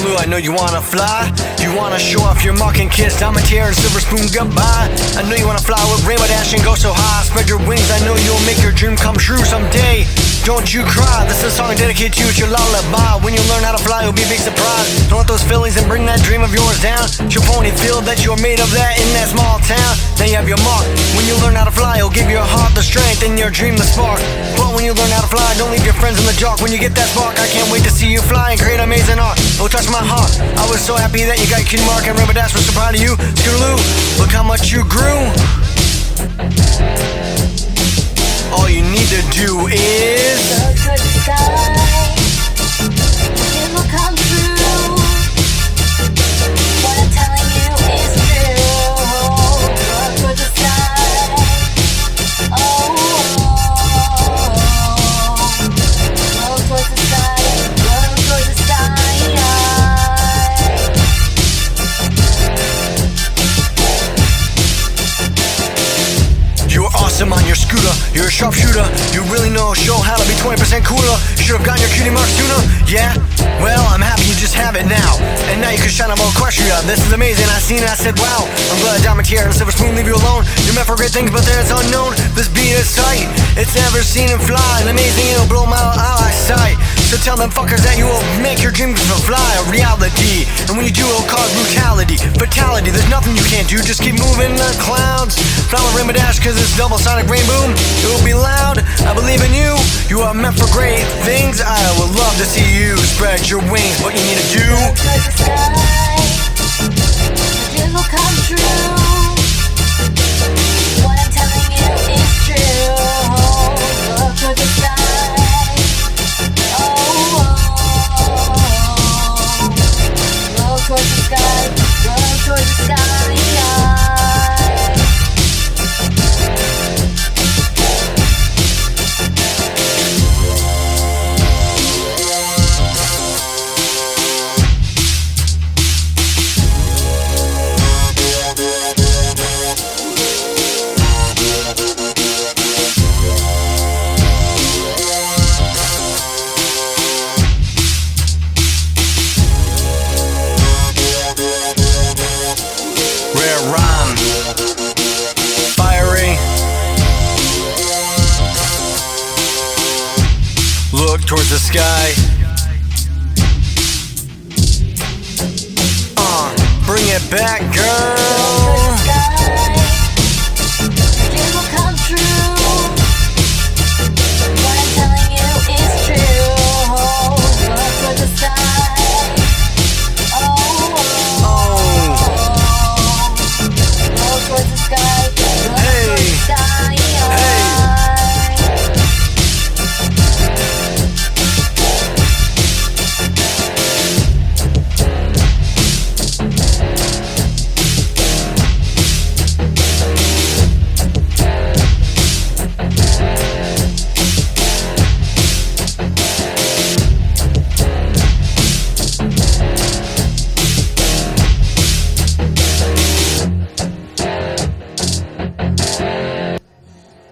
Scootaloo, I know you wanna fly. You wanna show off your mark and kiss Diamantaire and Silver Spoon goodbye. I know you wanna fly with Rainbow Dash and go so high. Spread your wings, I know you'll make your dream come true someday. Don't you cry, this is a song dedicated to you, it's your lullaby. When you learn how to fly, it'll be a big surprise. Don't let those feelings and bring that dream of yours down. Your pony feel that you're made of that in that small town. Now you have your mark. When you learn how to fly, it'll give your heart the strength and your dream the spark. But when you learn how to fly, don't leave your friends in the dark. When you get that spark, I can't wait to see you fly and create amazing art. It'll touch my heart. I was so happy that you got your cutie mark, and Rainbow Dash was so proud of you. Scootaloo, look how much you grew. All you need to do is look toward the sky. It will come true. What I'm telling you is true. Look toward the sky. Oh, look toward the sky. Look toward the sky. you're awesome on your scooter. You're a sharpshooter. You really know show how to be 20% cooler. You should have gotten your cutie mark sooner. Yeah? Well, I'm happy you just have it now. And now you can shine on more Equestria. This is amazing. I seen it, I said, wow. I'm glad Diamantaire and Silver Spoon leave you alone. You're meant for great things, but then it's unknown. This beat is tight. It's never seen and fly. And amazing, it'll blow my eyesight. So tell them fuckers that you will make your dreams fly a reality. And when you do, it'll cause brutality, fatality. There's nothing you can't do. Just keep moving the clouds. Fly with Rainbow Dash, cause it's double sonic rainboom. It will be loud. I believe in you. You are meant for great things. I would love to see you spread your wings. What you need to do. Look toward the sky. Your dreams will come true. What I'm telling you is true. Look toward the sky. Look toward the sky, look toward the sky. Rhyme, fiery. Look towards the sky. Bring it back